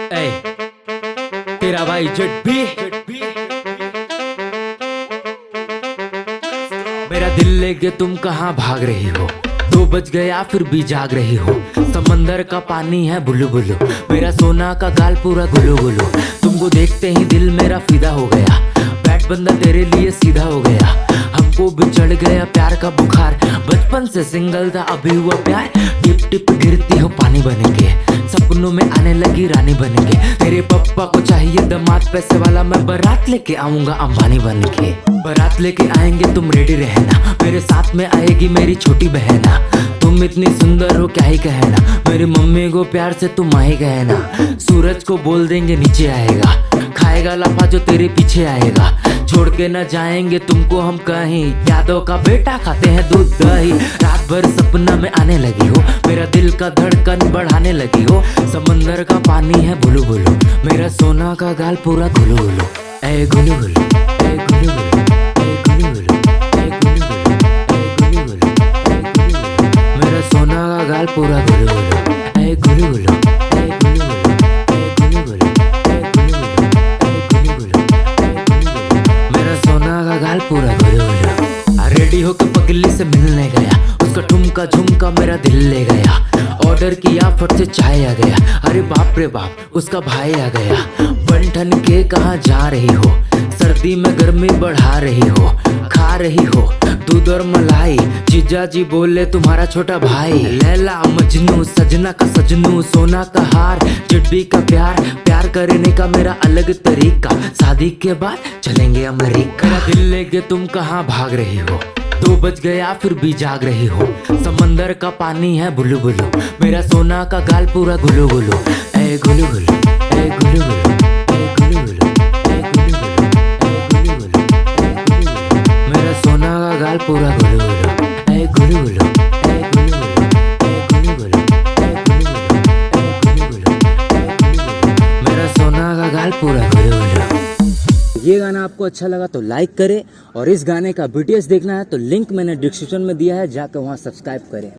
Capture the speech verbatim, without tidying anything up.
ए, तेरा भाई जेट भी मेरा दिल लेके तुम कहाँ भाग रही हो। दो बज गया फिर भी जाग रही हो। समंदर का पानी है बुलु बुलु, मेरा सोना का गाल पूरा गुलु गुलु। तुमको देखते ही दिल मेरा फिदा हो गया, बैट बंदा तेरे लिए सीधा हो गया। हमको भी चढ़ गया प्यार का बुखार, बचपन से सिंगल था अभी हुआ प्यार। टिप टिप गिरती हो पानी बन के, सपनों में आने लगी रानी बन के। तेरे पप्पा को चाहिए दामाद पैसे वाला, मैं बारात लेके आऊंगा अंबानी बन के। बारात लेके आएंगे तुम रेडी रहना, मेरे साथ में आएगी मेरी छोटी बहना। तुम इतनी सुंदर हो क्या ही कहना, मेरी मम्मी को प्यार से तुम आई कहना। सूरज को बोल देंगे नीचे आएगा, खाएगा लाफा जो तेरे पीछे आएगा। छोड़ के न जाएंगे तुमको हम कहीं, यादों का बेटा खाते हैं दूध दही। रात भर सपना में आने लगी हो, मेरा दिल का धड़कन बढ़ाने लगी हो। समंदर का पानी है बुलु बुलु, मेरा सोना का गाल पूरा गुलु गुलु। ए गुलु गुलु, ए गुलु गुलु, ए गुलु गुलु, ए गुलु गुलु, ए गुलु गुलु, ए गुलु गुलु। मेरा सोना का गाल पूरा गुलु गुलु। ए गुलु गुलु, ए गुलु गुलु, ए गुलु गुलु, ए गुलु गुलु, ए गुलु गुलु, ए गुलु गुलु। मेरा सोना का गाल पूरा गुलु गुलु। रेडी होके पगली से मिलने गया, उसका ठुमका झुमका मेरा दिल ले गया। ऑर्डर किया फट से चाय आ गया, अरे बाप रे बाप उसका भाई आ गया। बन ठन के कहाँ जा रही हो, सर्दी में गर्मी बढ़ा रही हो। खा रही हो दूध और मलाई, जीजा जी बोले तुम्हारा छोटा भाई। लैला मजनू सजना का सजनू, सोना का हार चिड्डी का प्यार। प्यार करने का मेरा अलग तरीका, शादी के बाद चलेंगे अमेरिका। मेरा दिल लेके तुम कहाँ भाग रही हो, दो बज गया फिर भी जाग रही हो। समंदर का पानी है बुलु बुलु, मेरा सोना का गाल पूरा गुलु गुलु। ए गुलु गुलु, ए गुलु गुलु, ए गुलु गुलु, ए गुलु गुलु, ए गुलु गुलु, ए गुलु गुलु। मेरा सोना का गाल पूरा गुलु गुलु। ए गुलु गुलु, ए गुलु गुलु, ए गुलु गुलु, ए गुलु गुलु, ए गुलु गुलु, ए गुलु गुलु। मेरा सोना का गाल पूरा गुलु गुलु। ये गाना आपको अच्छा लगा तो लाइक करें, और इस गाने का बीटीएस देखना है तो लिंक मैंने डिस्क्रिप्शन में दिया है, जाकर वहाँ सब्सक्राइब करें।